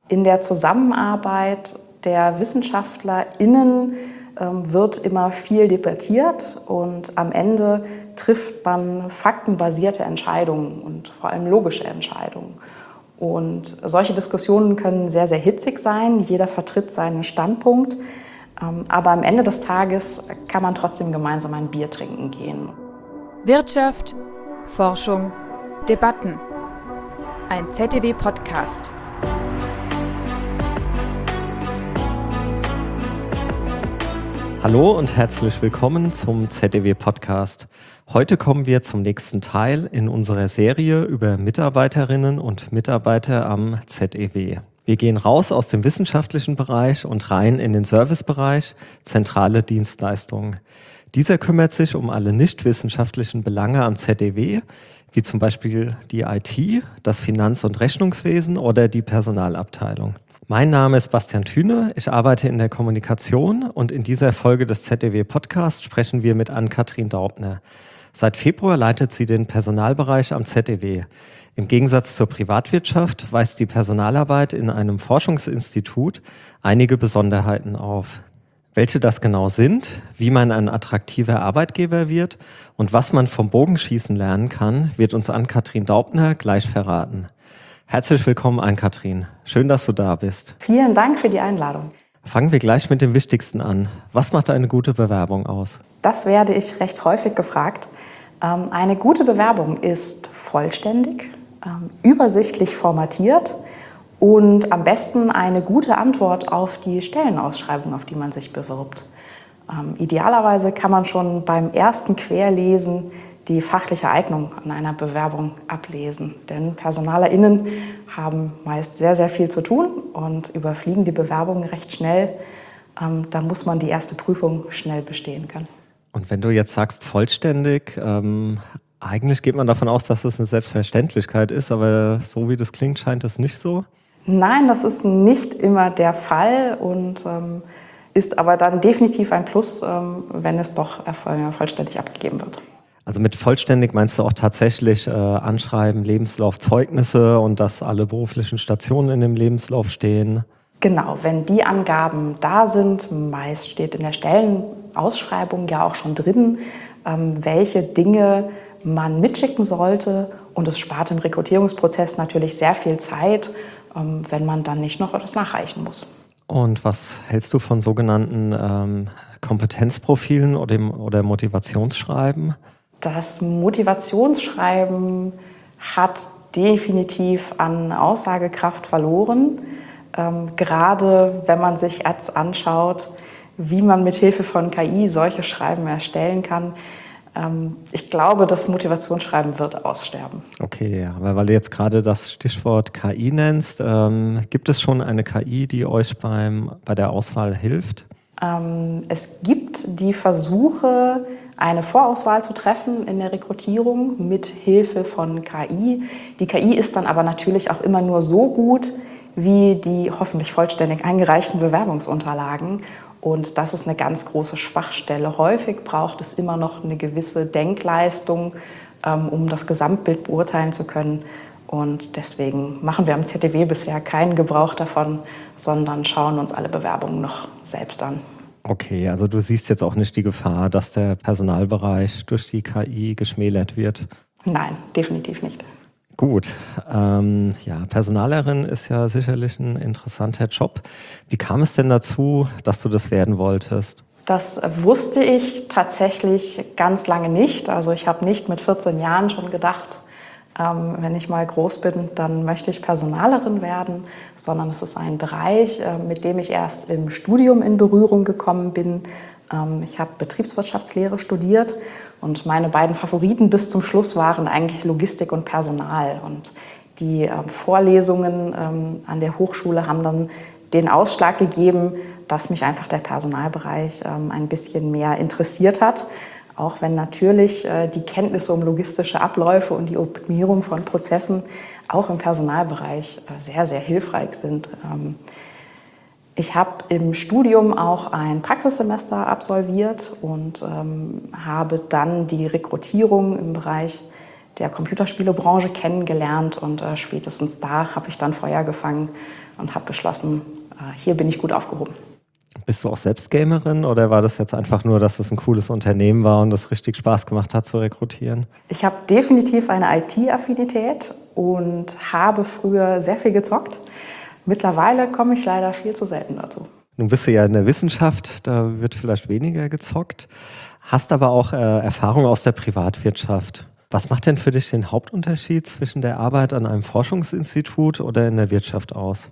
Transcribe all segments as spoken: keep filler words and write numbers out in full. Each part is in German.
In der Zusammenarbeit der WissenschaftlerInnen ähm, wird immer viel debattiert und am Ende trifft man faktenbasierte Entscheidungen und vor allem logische Entscheidungen. Und solche Diskussionen können sehr, sehr hitzig sein. Jeder vertritt seinen Standpunkt. Ähm, aber am Ende des Tages kann man trotzdem gemeinsam ein Bier trinken gehen. Wirtschaft, Forschung, Debatten. Ein Z D W-Podcast. Hallo und herzlich willkommen zum Z D W-Podcast. Heute kommen wir zum nächsten Teil in unserer Serie über Mitarbeiterinnen und Mitarbeiter am Z E W. Wir gehen raus aus dem wissenschaftlichen Bereich und rein in den Servicebereich, zentrale Dienstleistungen. Dieser kümmert sich um alle nichtwissenschaftlichen Belange am Z E W, wie zum Beispiel die I T, das Finanz- und Rechnungswesen oder die Personalabteilung. Mein Name ist Bastian Thüne, ich arbeite in der Kommunikation und in dieser Folge des Z D W-Podcasts sprechen wir mit Ann-Kathrin Daubner. Seit Februar leitet sie den Personalbereich am Z D W. Im Gegensatz zur Privatwirtschaft weist die Personalarbeit in einem Forschungsinstitut einige Besonderheiten auf. Welche das genau sind, wie man ein attraktiver Arbeitgeber wird und was man vom Bogenschießen lernen kann, wird uns Ann-Kathrin Daubner gleich verraten. Herzlich willkommen, Ann-Kathrin. Schön, dass du da bist. Vielen Dank für die Einladung. Fangen wir gleich mit dem Wichtigsten an. Was macht eine gute Bewerbung aus? Das werde ich recht häufig gefragt. Eine gute Bewerbung ist vollständig, übersichtlich formatiert und am besten eine gute Antwort auf die Stellenausschreibung, auf die man sich bewirbt. Idealerweise kann man schon beim ersten Querlesen die fachliche Eignung an einer Bewerbung ablesen. Denn PersonalerInnen haben meist sehr, sehr viel zu tun und überfliegen die Bewerbungen recht schnell. Ähm, da muss man die erste Prüfung schnell bestehen können. Und wenn du jetzt sagst vollständig, ähm, eigentlich geht man davon aus, dass das eine Selbstverständlichkeit ist, aber so wie das klingt, scheint das nicht so? Nein, das ist nicht immer der Fall und ähm, ist aber dann definitiv ein Plus, ähm, wenn es doch vollständig abgegeben wird. Also mit vollständig meinst du auch tatsächlich äh, Anschreiben, Lebenslauf, Zeugnisse und dass alle beruflichen Stationen in dem Lebenslauf stehen? Genau, wenn die Angaben da sind, meist steht in der Stellenausschreibung ja auch schon drin, ähm, welche Dinge man mitschicken sollte. Und es spart im Rekrutierungsprozess natürlich sehr viel Zeit, ähm, wenn man dann nicht noch etwas nachreichen muss. Und was hältst du von sogenannten ähm, Kompetenzprofilen oder, dem, oder Motivationsschreiben? Das Motivationsschreiben hat definitiv an Aussagekraft verloren. Ähm, gerade wenn man sich Ads anschaut, wie man mit Hilfe von K I solche Schreiben erstellen kann. Ähm, ich glaube, das Motivationsschreiben wird aussterben. Okay, aber weil du jetzt gerade das Stichwort K I nennst, ähm, gibt es schon eine K I, die euch beim, bei der Auswahl hilft? Ähm, es gibt die Versuche, eine Vorauswahl zu treffen in der Rekrutierung mit Hilfe von K I. Die K I ist dann aber natürlich auch immer nur so gut wie die hoffentlich vollständig eingereichten Bewerbungsunterlagen. Und das ist eine ganz große Schwachstelle. Häufig braucht es immer noch eine gewisse Denkleistung, um das Gesamtbild beurteilen zu können. Und deswegen machen wir am Z D W bisher keinen Gebrauch davon, sondern schauen uns alle Bewerbungen noch selbst an. Okay, also du siehst jetzt auch nicht die Gefahr, dass der Personalbereich durch die K I geschmälert wird? Nein, definitiv nicht. Gut, ähm, ja, Personalerin ist ja sicherlich ein interessanter Job. Wie kam es denn dazu, dass du das werden wolltest? Das wusste ich tatsächlich ganz lange nicht. Also ich habe nicht mit vierzehn Jahren schon gedacht, ähm, wenn ich mal groß bin, dann möchte ich Personalerin werden, sondern es ist ein Bereich, äh, mit dem ich erst im Studium in Berührung gekommen bin. Ähm, ich habe Betriebswirtschaftslehre studiert und meine beiden Favoriten bis zum Schluss waren eigentlich Logistik und Personal. Und die äh, Vorlesungen ähm, an der Hochschule haben dann den Ausschlag gegeben, dass mich einfach der Personalbereich ähm, ein bisschen mehr interessiert hat. Auch wenn natürlich äh, die Kenntnisse um logistische Abläufe und die Optimierung von Prozessen auch im Personalbereich äh, sehr, sehr hilfreich sind. Ähm, ich habe im Studium auch ein Praxissemester absolviert und ähm, habe dann die Rekrutierung im Bereich der Computerspielebranche kennengelernt. Und äh, spätestens da habe ich dann Feuer gefangen und habe beschlossen, hier bin ich gut aufgehoben. Bist du auch selbst Gamerin oder war das jetzt einfach nur, dass es ein cooles Unternehmen war und es richtig Spaß gemacht hat zu rekrutieren? Ich habe definitiv eine I T-Affinität und habe früher sehr viel gezockt. Mittlerweile komme ich leider viel zu selten dazu. Nun bist du ja in der Wissenschaft, da wird vielleicht weniger gezockt, hast aber auch äh, Erfahrung aus der Privatwirtschaft. Was macht denn für dich den Hauptunterschied zwischen der Arbeit an einem Forschungsinstitut oder in der Wirtschaft aus?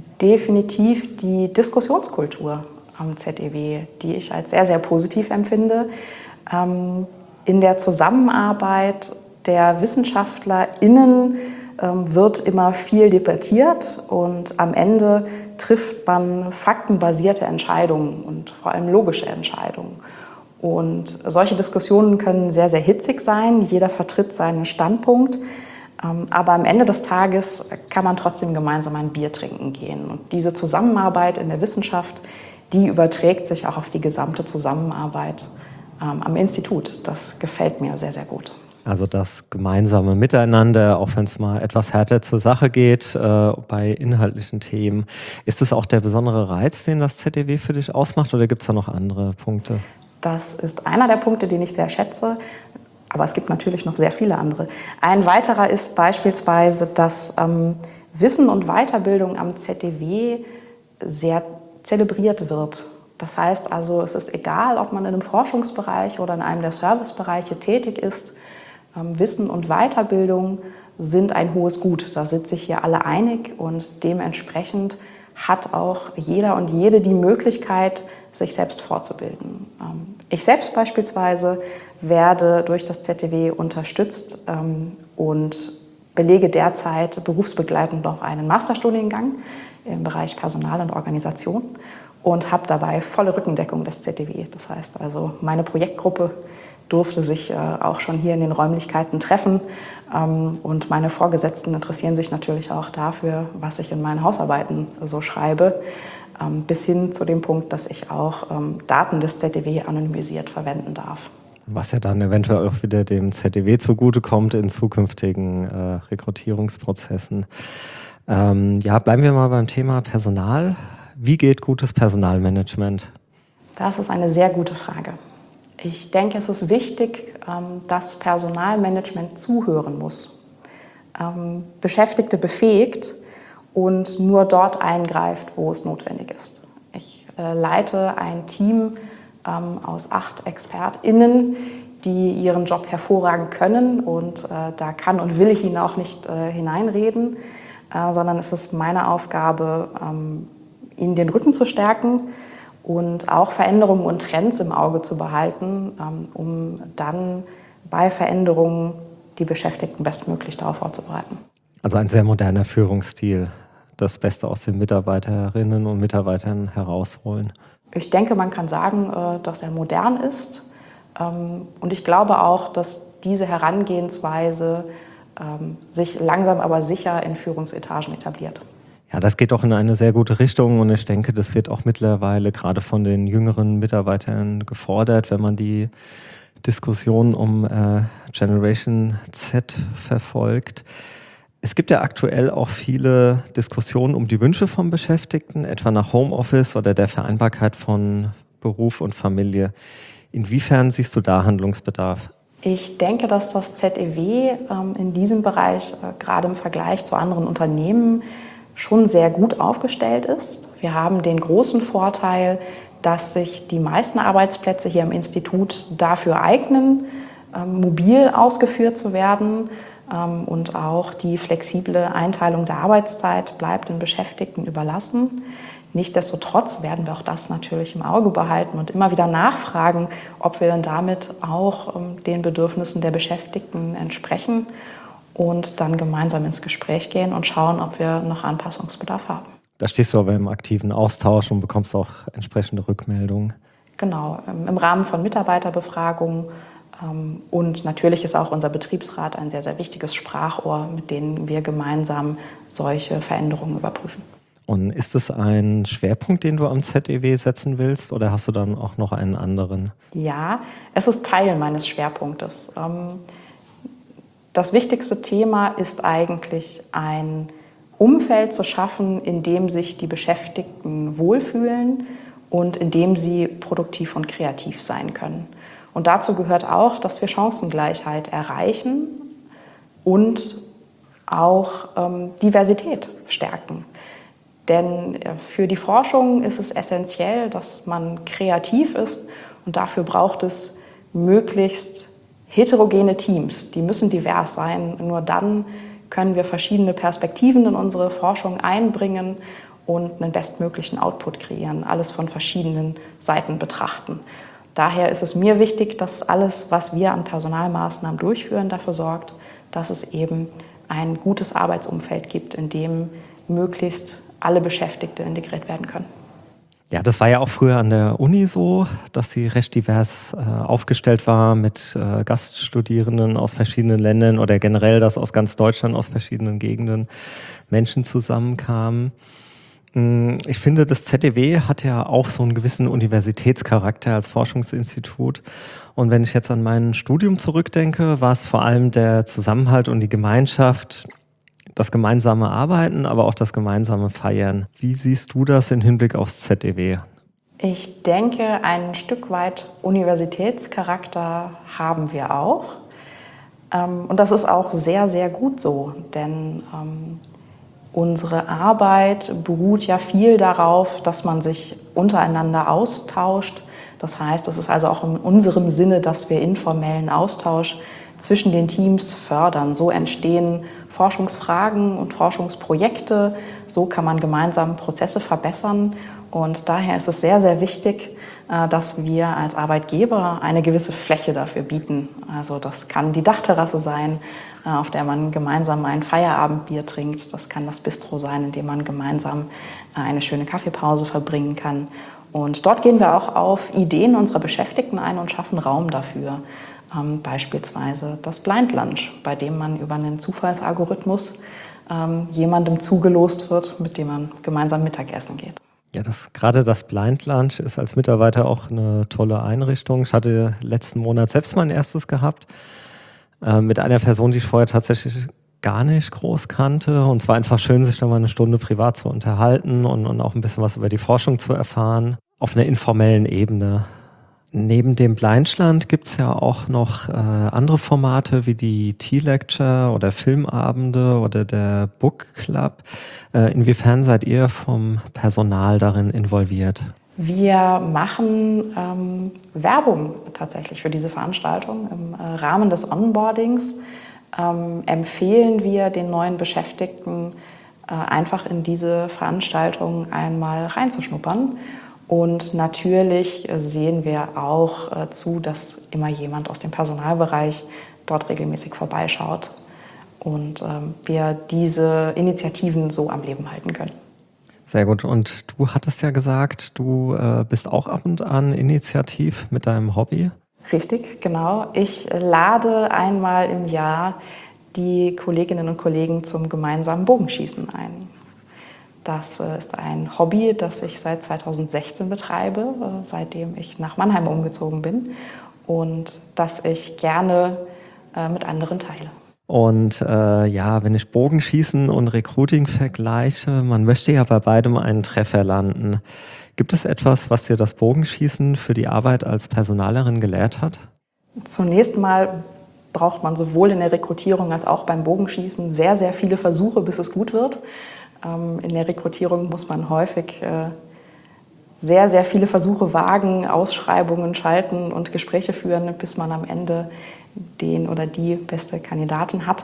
Definitiv die Diskussionskultur am Z E W, die ich als sehr, sehr positiv empfinde. Ähm, in der Zusammenarbeit der WissenschaftlerInnen ähm, wird immer viel debattiert und am Ende trifft man faktenbasierte Entscheidungen und vor allem logische Entscheidungen. Und solche Diskussionen können sehr, sehr hitzig sein. Jeder vertritt seinen Standpunkt. Aber am Ende des Tages kann man trotzdem gemeinsam ein Bier trinken gehen. Und diese Zusammenarbeit in der Wissenschaft, die überträgt sich auch auf die gesamte Zusammenarbeit ähm, am Institut. Das gefällt mir sehr, sehr gut. Also das gemeinsame Miteinander, auch wenn es mal etwas härter zur Sache geht äh, bei inhaltlichen Themen. Ist das auch der besondere Reiz, den das Z E W für dich ausmacht, oder gibt es da noch andere Punkte? Das ist einer der Punkte, den ich sehr schätze. Aber es gibt natürlich noch sehr viele andere. Ein weiterer ist beispielsweise, dass ähm, Wissen und Weiterbildung am Z E W sehr zelebriert wird. Das heißt also, es ist egal, ob man in einem Forschungsbereich oder in einem der Servicebereiche tätig ist. Ähm, Wissen und Weiterbildung sind ein hohes Gut. Da sind sich hier alle einig und dementsprechend hat auch jeder und jede die Möglichkeit, sich selbst fortzubilden. Ähm, ich selbst beispielsweise werde durch das Z E W unterstützt ähm, und belege derzeit berufsbegleitend noch einen Masterstudiengang im Bereich Personal und Organisation und habe dabei volle Rückendeckung des Z E W. Das heißt also, meine Projektgruppe durfte sich äh, auch schon hier in den Räumlichkeiten treffen ähm, und meine Vorgesetzten interessieren sich natürlich auch dafür, was ich in meinen Hausarbeiten so schreibe, ähm, bis hin zu dem Punkt, dass ich auch ähm, Daten des Z E W anonymisiert verwenden darf. Was ja dann eventuell auch wieder dem Z E W zugutekommt in zukünftigen äh, Rekrutierungsprozessen. Ähm, ja, bleiben wir mal beim Thema Personal. Wie geht gutes Personalmanagement? Das ist eine sehr gute Frage. Ich denke, es ist wichtig, ähm, dass Personalmanagement zuhören muss, ähm, Beschäftigte befähigt und nur dort eingreift, wo es notwendig ist. Ich äh, leite ein Team aus acht ExpertInnen, die ihren Job hervorragend können. Und äh, da kann und will ich ihnen auch nicht äh, hineinreden, äh, sondern es ist meine Aufgabe, ähm, ihnen den Rücken zu stärken und auch Veränderungen und Trends im Auge zu behalten, ähm, um dann bei Veränderungen die Beschäftigten bestmöglich darauf vorzubereiten. Also ein sehr moderner Führungsstil, das Beste aus den Mitarbeiterinnen und Mitarbeitern herausholen. Ich denke, man kann sagen, dass er modern ist. Und ich glaube auch, dass diese Herangehensweise sich langsam aber sicher in Führungsetagen etabliert. Ja, das geht doch in eine sehr gute Richtung und ich denke, das wird auch mittlerweile gerade von den jüngeren Mitarbeitern gefordert, wenn man die Diskussion um äh, Generation Z verfolgt. Es gibt ja aktuell auch viele Diskussionen um die Wünsche von Beschäftigten, etwa nach Homeoffice oder der Vereinbarkeit von Beruf und Familie. Inwiefern siehst du da Handlungsbedarf? Ich denke, dass das Z E W ähm, in diesem Bereich, äh, gerade im Vergleich zu anderen Unternehmen, schon sehr gut aufgestellt ist. Wir haben den großen Vorteil, dass sich die meisten Arbeitsplätze hier im Institut dafür eignen, ähm, mobil ausgeführt zu werden. Und auch die flexible Einteilung der Arbeitszeit bleibt den Beschäftigten überlassen. Nichtsdestotrotz werden wir auch das natürlich im Auge behalten und immer wieder nachfragen, ob wir denn damit auch den Bedürfnissen der Beschäftigten entsprechen und dann gemeinsam ins Gespräch gehen und schauen, ob wir noch Anpassungsbedarf haben. Da stehst du aber im aktiven Austausch und bekommst auch entsprechende Rückmeldungen. Genau, im Rahmen von Mitarbeiterbefragungen. Und natürlich ist auch unser Betriebsrat ein sehr, sehr wichtiges Sprachrohr, mit dem wir gemeinsam solche Veränderungen überprüfen. Und ist es ein Schwerpunkt, den du am Z E W setzen willst, oder hast du dann auch noch einen anderen? Ja, es ist Teil meines Schwerpunktes. Das wichtigste Thema ist eigentlich ein Umfeld zu schaffen, in dem sich die Beschäftigten wohlfühlen und in dem sie produktiv und kreativ sein können. Und dazu gehört auch, dass wir Chancengleichheit erreichen und auch ähm, Diversität stärken. Denn für die Forschung ist es essentiell, dass man kreativ ist und dafür braucht es möglichst heterogene Teams. Die müssen divers sein. Nur dann können wir verschiedene Perspektiven in unsere Forschung einbringen und einen bestmöglichen Output kreieren, alles von verschiedenen Seiten betrachten. Daher ist es mir wichtig, dass alles, was wir an Personalmaßnahmen durchführen, dafür sorgt, dass es eben ein gutes Arbeitsumfeld gibt, in dem möglichst alle Beschäftigte integriert werden können. Ja, das war ja auch früher an der Uni so, dass sie recht divers äh, aufgestellt war mit äh, Gaststudierenden aus verschiedenen Ländern oder generell, dass aus ganz Deutschland, aus verschiedenen Gegenden Menschen zusammenkamen. Ich finde, das Z D W hat ja auch so einen gewissen Universitätscharakter als Forschungsinstitut. Und wenn ich jetzt an mein Studium zurückdenke, war es vor allem der Zusammenhalt und die Gemeinschaft, das gemeinsame Arbeiten, aber auch das gemeinsame Feiern. Wie siehst du das im Hinblick aufs Z D W? Ich denke, ein Stück weit Universitätscharakter haben wir auch. Und das ist auch sehr, sehr gut so, denn unsere Arbeit beruht ja viel darauf, dass man sich untereinander austauscht. Das heißt, es ist also auch in unserem Sinne, dass wir informellen Austausch zwischen den Teams fördern. So entstehen Forschungsfragen und Forschungsprojekte. So kann man gemeinsam Prozesse verbessern. Und daher ist es sehr, sehr wichtig, dass wir als Arbeitgeber eine gewisse Fläche dafür bieten. Also das kann die Dachterrasse sein, auf der man gemeinsam ein Feierabendbier trinkt. Das kann das Bistro sein, in dem man gemeinsam eine schöne Kaffeepause verbringen kann. Und dort gehen wir auch auf Ideen unserer Beschäftigten ein und schaffen Raum dafür. Ähm, beispielsweise das Blind Lunch, bei dem man über einen Zufallsalgorithmus ähm, jemandem zugelost wird, mit dem man gemeinsam Mittagessen geht. Ja, das, gerade das Blind Lunch ist als Mitarbeiter auch eine tolle Einrichtung. Ich hatte letzten Monat selbst mein erstes gehabt, äh, mit einer Person, die ich vorher tatsächlich gar nicht groß kannte. Und es war einfach schön, sich noch mal eine Stunde privat zu unterhalten und, und auch ein bisschen was über die Forschung zu erfahren, auf einer informellen Ebene. Neben dem Blindschland gibt es ja auch noch äh, andere Formate wie die Tea-Lecture oder Filmabende oder der Book Club. Äh, inwiefern seid ihr vom Personal darin involviert? Wir machen ähm, Werbung tatsächlich für diese Veranstaltung. Im äh, Rahmen des Onboardings ähm, empfehlen wir den neuen Beschäftigten äh, einfach in diese Veranstaltung einmal reinzuschnuppern. Und natürlich sehen wir auch äh, zu, dass immer jemand aus dem Personalbereich dort regelmäßig vorbeischaut und ähm, wir diese Initiativen so am Leben halten können. Sehr gut. Und du hattest ja gesagt, du äh, bist auch ab und an initiativ mit deinem Hobby. Richtig, genau. Ich lade einmal im Jahr die Kolleginnen und Kollegen zum gemeinsamen Bogenschießen ein. Das ist ein Hobby, das ich seit zweitausendsechzehn betreibe, seitdem ich nach Mannheim umgezogen bin und das ich gerne mit anderen teile. Und äh, ja, wenn ich Bogenschießen und Recruiting vergleiche, man möchte ja bei beidem einen Treffer landen. Gibt es etwas, was dir das Bogenschießen für die Arbeit als Personalerin gelehrt hat? Zunächst mal braucht man sowohl in der Rekrutierung als auch beim Bogenschießen sehr, sehr viele Versuche, bis es gut wird. In der Rekrutierung muss man häufig sehr, sehr viele Versuche wagen, Ausschreibungen schalten und Gespräche führen, bis man am Ende den oder die beste Kandidatin hat.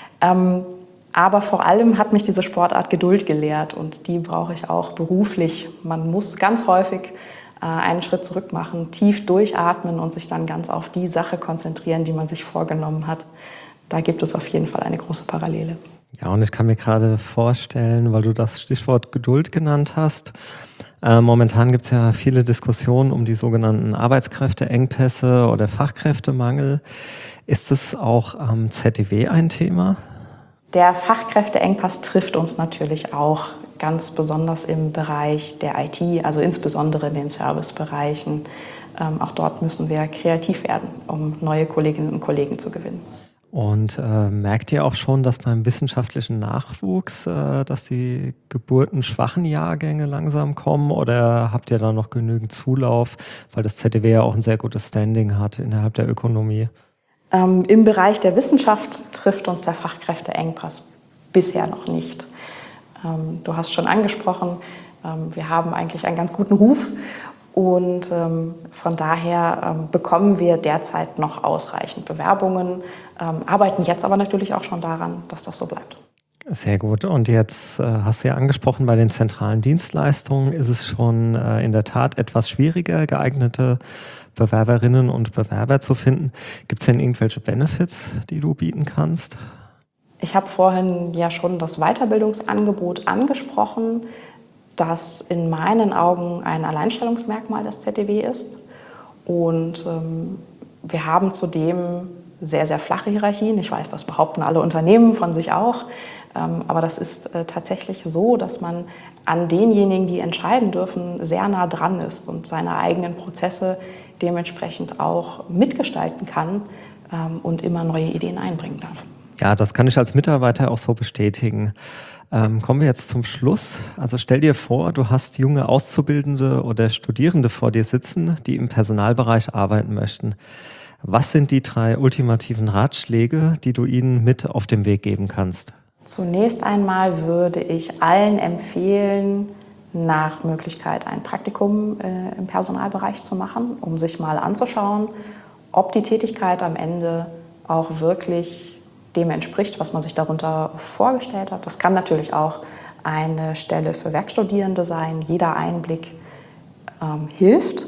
Aber vor allem hat mich diese Sportart Geduld gelehrt und die brauche ich auch beruflich. Man muss ganz häufig einen Schritt zurück machen, tief durchatmen und sich dann ganz auf die Sache konzentrieren, die man sich vorgenommen hat. Da gibt es auf jeden Fall eine große Parallele. Ja, und ich kann mir gerade vorstellen, weil du das Stichwort Geduld genannt hast, äh, momentan gibt es ja viele Diskussionen um die sogenannten Arbeitskräfteengpässe oder Fachkräftemangel. Ist es auch am Z D W ein Thema? Der Fachkräfteengpass trifft uns natürlich auch ganz besonders im Bereich der I T, also insbesondere in den Servicebereichen. Ähm, auch dort müssen wir kreativ werden, um neue Kolleginnen und Kollegen zu gewinnen. Und äh, merkt ihr auch schon, dass beim wissenschaftlichen Nachwuchs, äh, dass die geburtenschwachen Jahrgänge langsam kommen, oder habt ihr da noch genügend Zulauf, weil das Z D W ja auch ein sehr gutes Standing hat innerhalb der Ökonomie? Ähm, im Bereich der Wissenschaft trifft uns der Fachkräfteengpass bisher noch nicht. Ähm, du hast schon angesprochen, ähm, wir haben eigentlich einen ganz guten Ruf. Und ähm, von daher ähm, bekommen wir derzeit noch ausreichend Bewerbungen, ähm, arbeiten jetzt aber natürlich auch schon daran, dass das so bleibt. Sehr gut. Und jetzt äh, hast du ja angesprochen, bei den zentralen Dienstleistungen ist es schon äh, in der Tat etwas schwieriger, geeignete Bewerberinnen und Bewerber zu finden. Gibt es denn irgendwelche Benefits, die du bieten kannst? Ich habe vorhin ja schon das Weiterbildungsangebot angesprochen, das in meinen Augen ein Alleinstellungsmerkmal des Z D W ist. Und ähm, wir haben zudem sehr, sehr flache Hierarchien. Ich weiß, das behaupten alle Unternehmen von sich auch. Ähm, aber das ist äh, tatsächlich so, dass man an denjenigen, die entscheiden dürfen, sehr nah dran ist und seine eigenen Prozesse dementsprechend auch mitgestalten kann ähm, und immer neue Ideen einbringen darf. Ja, das kann ich als Mitarbeiter auch so bestätigen. Ähm, kommen wir jetzt zum Schluss. Also stell dir vor, du hast junge Auszubildende oder Studierende vor dir sitzen, die im Personalbereich arbeiten möchten. Was sind die drei ultimativen Ratschläge, die du ihnen mit auf den Weg geben kannst? Zunächst einmal würde ich allen empfehlen, nach Möglichkeit ein Praktikum äh, im Personalbereich zu machen, um sich mal anzuschauen, ob die Tätigkeit am Ende auch wirklich dem entspricht, was man sich darunter vorgestellt hat. Das kann natürlich auch eine Stelle für Werkstudierende sein. Jeder Einblick ähm, hilft.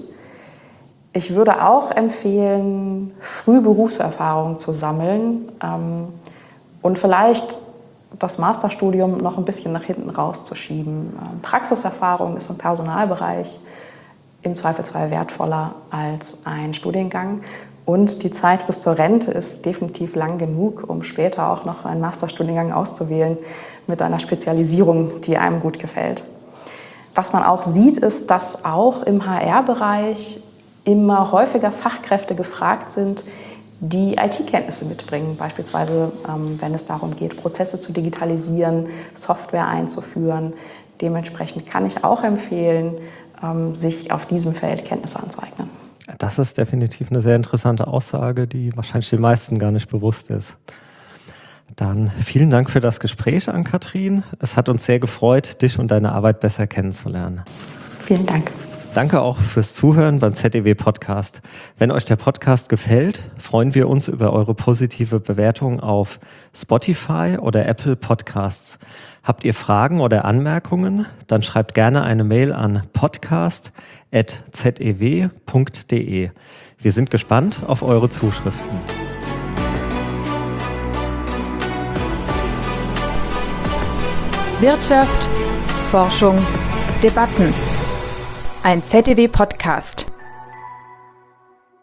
Ich würde auch empfehlen, früh Berufserfahrung zu sammeln ähm, und vielleicht das Masterstudium noch ein bisschen nach hinten rauszuschieben. Ähm, Praxiserfahrung ist im Personalbereich im Zweifelsfall wertvoller als ein Studiengang. Und die Zeit bis zur Rente ist definitiv lang genug, um später auch noch einen Masterstudiengang auszuwählen mit einer Spezialisierung, die einem gut gefällt. Was man auch sieht, ist, dass auch im H R-Bereich immer häufiger Fachkräfte gefragt sind, die I T-Kenntnisse mitbringen. Beispielsweise, ähm, wenn es darum geht, Prozesse zu digitalisieren, Software einzuführen. Dementsprechend kann ich auch empfehlen, ähm, sich auf diesem Feld Kenntnisse anzueignen. Das ist definitiv eine sehr interessante Aussage, die wahrscheinlich den meisten gar nicht bewusst ist. Dann vielen Dank für das Gespräch, Ann-Kathrin. Es hat uns sehr gefreut, dich und deine Arbeit besser kennenzulernen. Vielen Dank. Danke auch fürs Zuhören beim Z D W Podcast. Wenn euch der Podcast gefällt, freuen wir uns über eure positive Bewertung auf Spotify oder Apple Podcasts. Habt ihr Fragen oder Anmerkungen? Dann schreibt gerne eine Mail an podcast at z e w punkt d e. Wir sind gespannt auf eure Zuschriften. Wirtschaft, Forschung, Debatten. Ein Z D W Podcast.